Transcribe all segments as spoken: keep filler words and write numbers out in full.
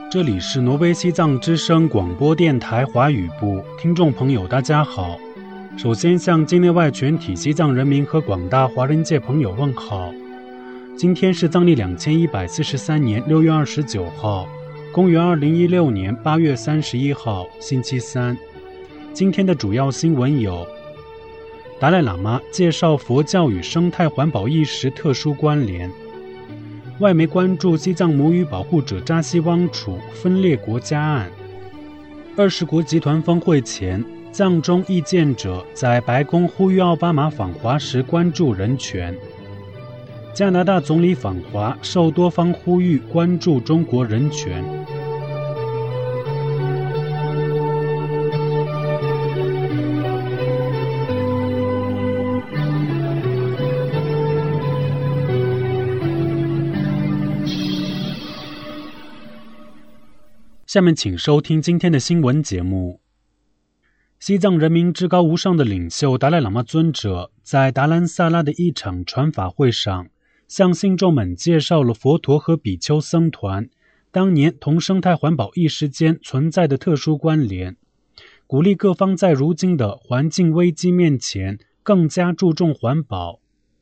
这里是挪威西藏之声广播电台华语部，听众朋友大家好。首先向境内外全体西藏人民和广大华人界朋友问好。今天是藏历两千一百四十三年六月二十九号，公元二零一六年八月三十一号，星期三。今天的主要新闻有：达赖喇嘛介绍佛教与生态环保意识特殊关联；外媒关注西藏母语保护者扎西汪楚分裂国家案；二十国集团峰会前，藏中意见者在白宫呼吁奥巴马访华时关注人权；加拿大总理访华受多方呼吁关注中国人权。下面请收听今天的新闻节目。西藏人民至高无上的领袖达赖喇嘛尊者在达兰萨拉的一场传法会上，向信众们介绍了佛陀和比丘僧团当年同生态环保意识间存在的特殊关联，鼓励各方在如今的环境危机面前更加注重环保。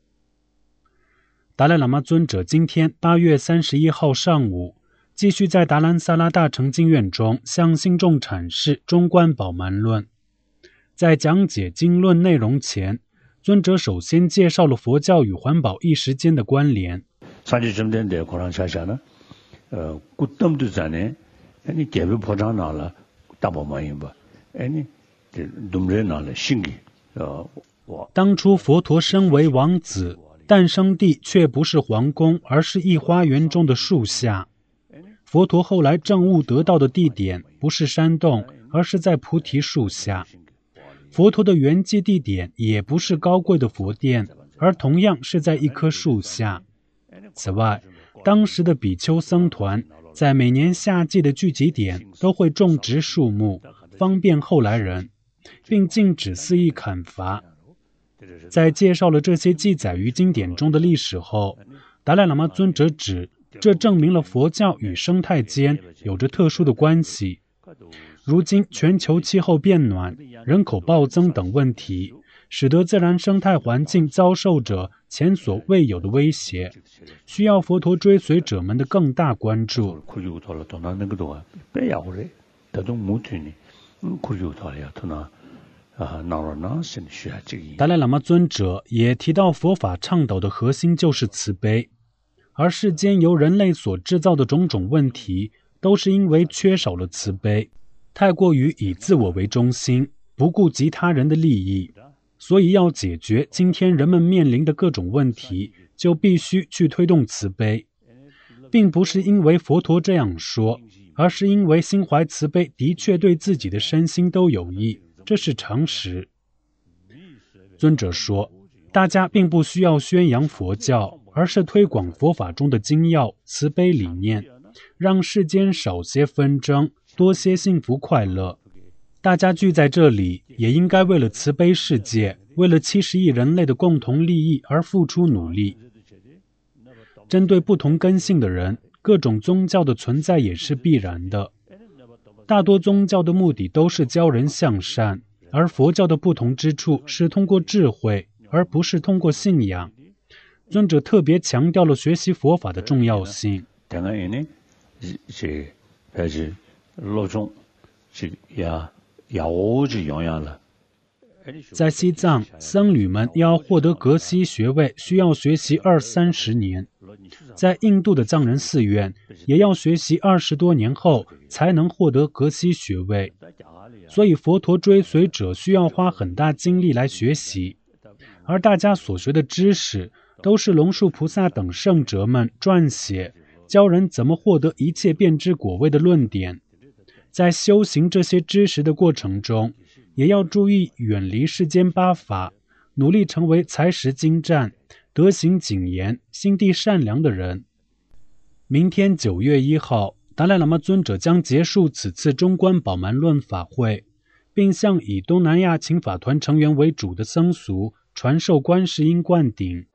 达赖喇嘛尊者今天八月三十一号上午继续在达兰萨拉大成经院中向信众阐释中观宝鬘论。在讲解经论内容前，尊者首先介绍了佛教与环保意识间的关联。 삼십점대인데 고랑차샤는 어 꾸뜸도 전에 아니 개별 포장 나라 다보마인 봐. 아니 dumre 나라 신기. 어 当初佛陀身为王子，诞生地却不是皇宫，而是一花园中的树下。佛陀后来证悟得到的地点不是山洞，而是在菩提树下。佛陀的圆寂地点也不是高贵的佛殿，而同样是在一棵树下。此外，当时的比丘僧团在每年夏季的聚集点都会种植树木，方便后来人，并禁止肆意砍伐。在介绍了这些记载于经典中的历史后，达赖喇嘛尊者指这证明了佛教与生态间有着特殊的关系。如今全球气候变暖、人口暴增等问题，使得自然生态环境遭受着前所未有的威胁，需要佛陀追随者们的更大关注。达赖喇嘛尊者也提到，佛法倡导的核心就是慈悲，而世间由人类所制造的种种问题，都是因为缺少了慈悲，太过于以自我为中心，不顾及他人的利益。所以要解决今天人们面临的各种问题，就必须去推动慈悲，并不是因为佛陀这样说，而是因为心怀慈悲的确对自己的身心都有益，这是常识。尊者说，大家并不需要宣扬佛教，而是推广佛法中的精要慈悲理念，让世间少些纷争，多些幸福快乐。大家聚在这里，也应该为了慈悲世界，为了七十亿人类的共同利益而付出努力。针对不同根性的人，各种宗教的存在也是必然的。大多宗教的目的都是教人向善，而佛教的不同之处是通过智慧，而不是通过信仰。尊者特别强调了学习佛法的重要性。在西藏，僧侣们要获得格西学位，需要学习二三十年；在印度的藏人寺院，也要学习二十多年后才能获得格西学位。所以，佛陀追随者需要花很大精力来学习，而大家所学的知识，都是龙树菩萨等圣哲们撰写，教人怎么获得一切遍知果位的论点。在修行这些知识的过程中，也要注意远离世间八法，努力成为才识精湛、德行谨严、心地善良的人。明天九月一号，达赖喇嘛尊者将结束此次中观宝鬘论法会，并向以东南亚请法团成员为主的僧俗传授观世音灌顶。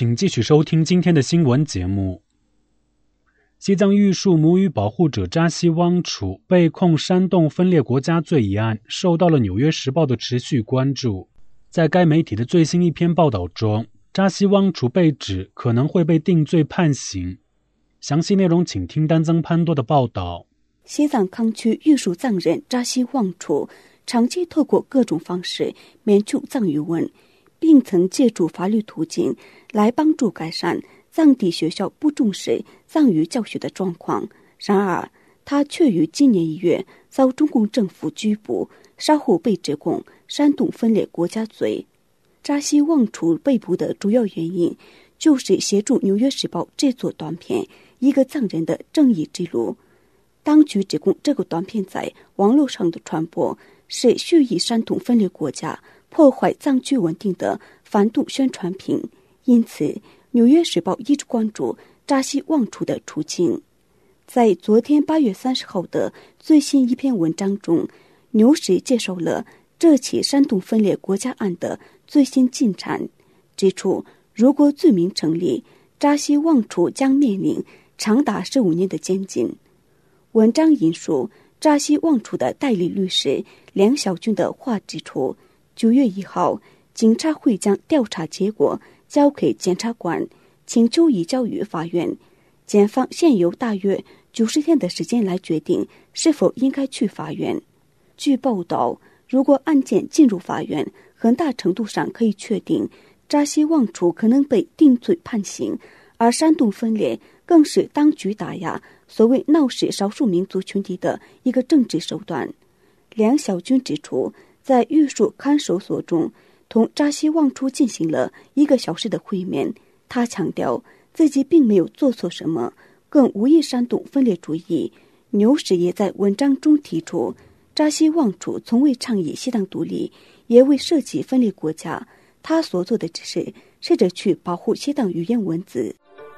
请继续收听今天的新闻节目。西藏玉树母语保护者扎西汪楚被控煽动分裂国家罪一案，受到了《纽约时报》的持续关注。在该媒体的最新一篇报道中，扎西汪楚被指可能会被定罪判刑。详细内容请听丹增潘多的报道。 西藏康区玉树藏人扎西汪楚长期透过各种方式免去藏语文，并曾借助法律途径来帮助改善藏地学校不重视藏语教学的状况。然而，他却于今年一月遭中共政府拘捕，稍后被指控煽动分裂国家罪。扎西汪楚被捕的主要原因就是协助《纽约时报》制作短片《一个藏人的正义之路》。当局指控这个短片在网络上的传播是蓄意煽动分裂国家、破坏藏区稳定的反动宣传品，因此《纽约时报》一直关注扎西汪楚的处境。在昨天八月三十号的最新一篇文章中，纽时介绍了这起煽动分裂国家案的最新进展，指出如果罪名成立，扎西汪楚将面临长达十五年的监禁。文章引述扎西汪楚的代理律师梁小军的话指出，九月一号，警察会将调查结果交给检察官，请求移交于法院。检方现有大约九十天的时间来决定是否应该去法院。据报道，如果案件进入法院，很大程度上可以确定扎西汪楚可能被定罪判刑，而煽动分裂更是当局打压所谓闹事少数民族群体的一个政治手段。梁小军指出，在玉树看守所中同扎西汪楚进行了一个小时的会面，他强调自己并没有做错什么，更无意煽动分裂主义。纽时也在文章中提出，扎西汪楚从未倡议西藏独立，也未涉及分裂国家，他所做的只是试着去保护西藏语言文字。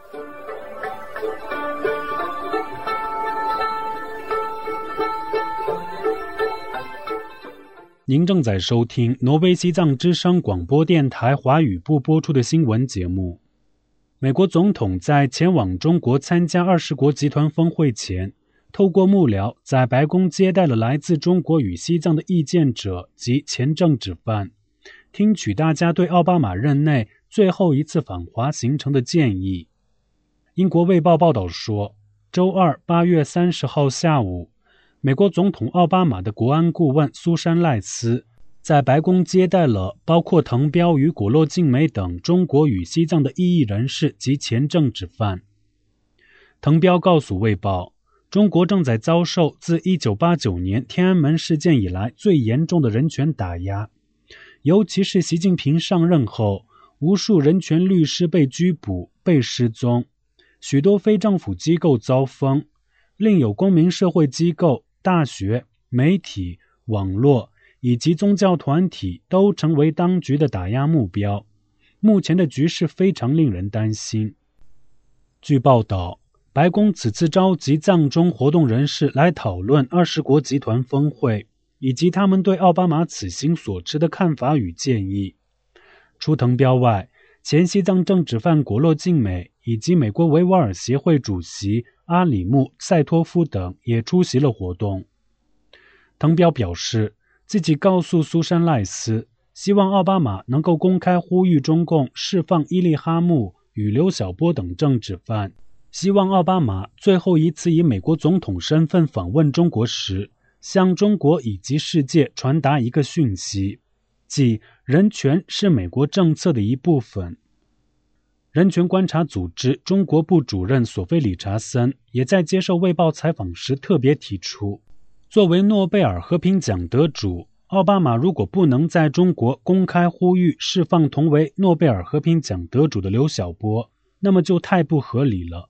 您正在收听挪威西藏之声广播电台华语部播出的新闻节目。美国总统在前往中国参加二十国集团峰会前，透过幕僚在白宫接待了来自中国与西藏的意见者及前政治犯，听取大家对奥巴马任内最后一次访华行程的建议。英国卫报报道说，周二八月三十号下午，美国总统奥巴马的国安顾问苏珊·赖斯在白宫接待了包括滕彪与果洛静美等中国与西藏的异议人士及前政治犯。滕彪告诉卫报，中国正在遭受自一九八九年天安门事件以来最严重的人权打压，尤其是习近平上任后，无数人权律师被拘捕、被失踪，许多非政府机构遭封，另有公民社会机构、大学、媒体、网络以及宗教团体都成为当局的打压目标。目前的局势非常令人担心。据报道，白宫此次召集藏中活动人士来讨论二十国集团峰会，以及他们对奥巴马此行所持的看法与建议。除滕彪外，前西藏政治犯果洛静美以及美国维吾尔协会主席阿里木·塞托夫等也出席了活动。滕彪表示，自己告诉苏珊·赖斯，希望奥巴马能够公开呼吁中共释放伊利哈木与刘晓波等政治犯，希望奥巴马最后一次以美国总统身份访问中国时，向中国以及世界传达一个讯息，即人权是美国政策的一部分。人权观察组织中国部主任索菲·理查森也在接受卫报采访时特别提出，作为诺贝尔和平奖得主，奥巴马如果不能在中国公开呼吁释放同为诺贝尔和平奖得主的刘晓波，那么就太不合理了。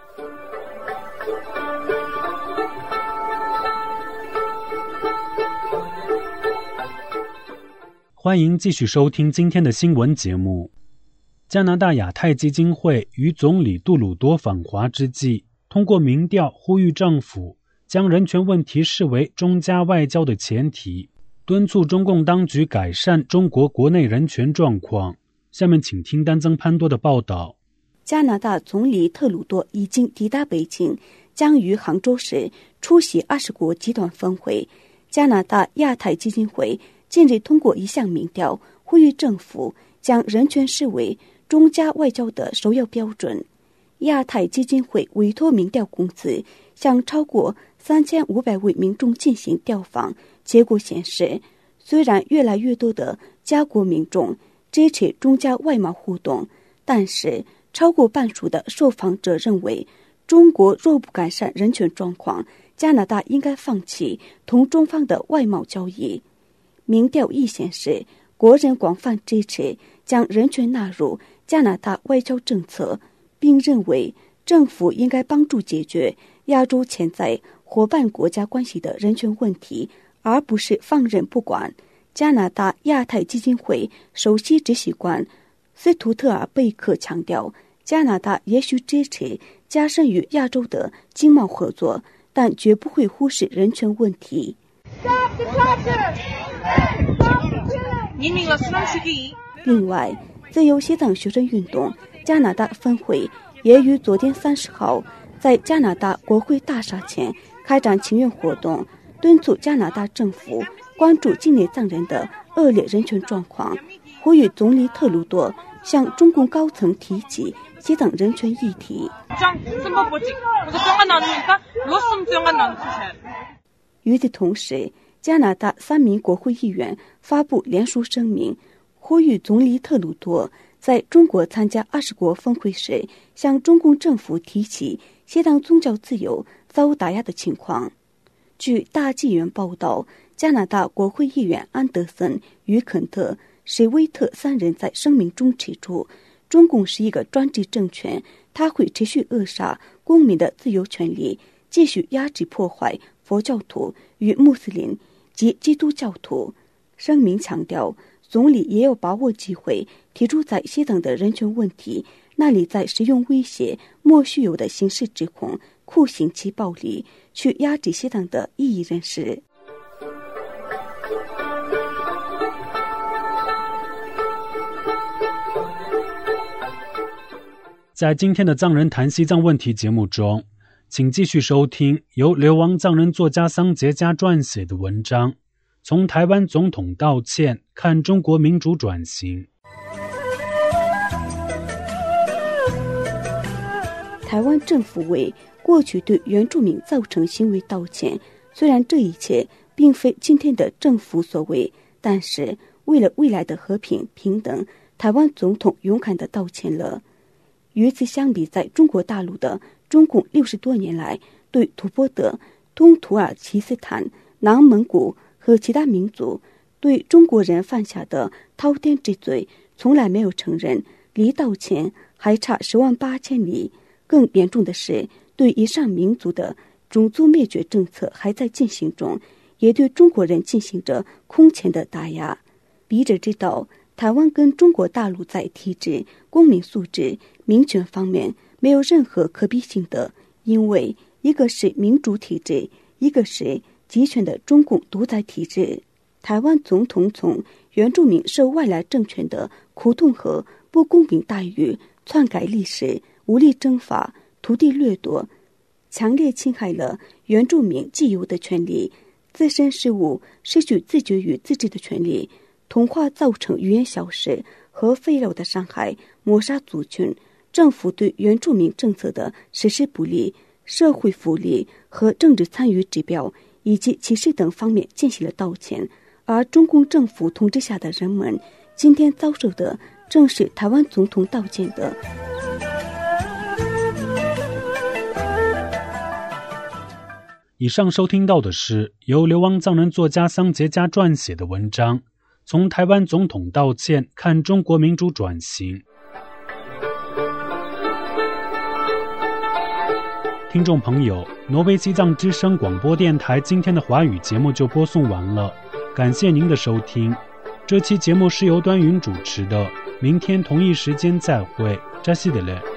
欢迎继续收听今天的新闻节目。加拿大亚太基金会与总理杜鲁多访华之际，通过民调呼吁政府将人权问题视为中加外交的前提，敦促中共当局改善中国国内人权状况， 下面请听丹增潘多的报道。 加拿大总理特鲁多已经抵达北京，将于杭州市出席二十国集团峰会。加拿大亚太基金会近日通过一项民调，呼吁政府将人权视为中加外交的首要标准。亚太基金会委托民调公司向超过三千五百位民众进行调访，结果显示，虽然越来越多的加国民众支持中加外贸互动，但是超过半数的受访者认为，中国若不改善人权状况，加拿大应该放弃同中方的外贸交易。民调亦显示，国人广泛支持将人权纳入加拿大外交政策，并认为政府应该帮助解决亚洲潜在伙伴国家关系的人权问题，而不是放任不管。加拿大亚太基金会首席执行官斯图特尔贝克强调，加拿大也许支持加深与亚洲的经贸合作，但绝不会忽视人权问题。另外，自由西藏学生运动加拿大分会也于昨天三十号在加拿大国会大厦前开展请愿活动，敦促加拿大政府关注境内藏人的恶劣人权状况，呼吁总理特鲁多向中共高层提起西藏人权议题。与此同时，加拿大三名国会议员发布联署声明，呼吁总理特鲁多在中国参加二十国峰会时向中共政府提起西藏宗教自由遭打压的情况。据大纪元报道，加拿大国会议员安德森与肯特·史威特三人在声明中指出，中共是一个专制政权，它会持续扼杀公民的自由权利，继续压制破坏佛教徒与穆斯林及基督教徒。声明强调，总理也要把握机会提出在西藏的人权问题，那里在使用威胁、莫须有的刑事指控、酷刑及暴力去压制西藏的异议人士。 在今天的藏人谈西藏问题节目中，请继续收听由流亡藏人作家桑杰加撰写的文章，从台湾总统道歉看中国民主转型。 台湾政府为过去对原住民造成行为道歉，虽然这一切并非今天的政府所为，但是为了未来的和平平等，台湾总统勇敢地道歉了。与此相比，在中国大陆的中共六十多年来对吐蕃德、东土耳其斯坦、南蒙古和其他民族对中国人犯下的滔天之罪从来没有承认，离道歉还差十万八千里。更严重的是，对以上民族的种族灭绝政策还在进行中，也对中国人进行着空前的打压。笔者知道，台湾跟中国大陆在体制、公民素质、民权方面没有任何可比性的，因为一个是民主体制，一个是集权的中共独裁体制。台湾总统从原住民受外来政权的苦痛和不公平待遇、篡改历史、无力征伐、土地掠夺，强烈侵害了原住民既有的权利，自身事务失去自觉与自治的权利，同化造成语言消失和肺肉的伤害，抹杀族群。政府对原住民政策的实施不力、社会福利和政治参与指标以及歧视等方面进行了道歉，而中共政府统治下的人们今天遭受的正是台湾总统道歉的。 以上收听到的是由流亡藏人作家桑杰加撰写的文章，从台湾总统道歉看中国民主转型。听众朋友，挪威西藏之声广播电台今天的华语节目就播送完了，感谢您的收听。这期节目是由端云主持的，明天同一时间再会，扎西德勒。